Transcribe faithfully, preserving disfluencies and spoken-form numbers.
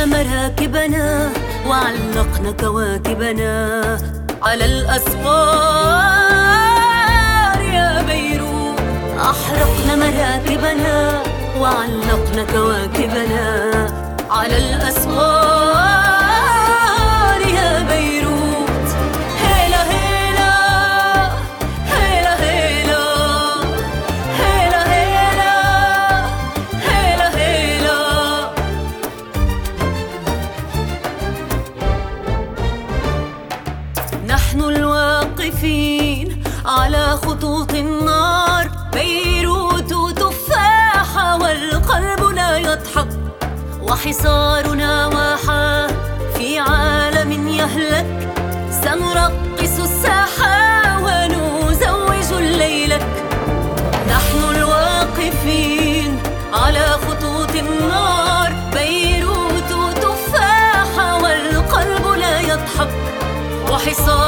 مراكبنا وعلقنا كواكبنا على الأسوار يا بيروت. أحرقنا مراكبنا وعلقنا كواكبنا على الأسوار يا بيروت. هيلا هيلا هيلا هيلا هيلا هيلا هيلا هيلا. نحن الواقفين على خطوط النار، بيروت تفاحة والقلب لا يضحك، وحصارنا واحة في عالم يهلك. سنرقص الساحة ونزوج الليلة. نحن الواقفين على خطوط النار، بيروت تفاحة والقلب لا يضحك، وحصار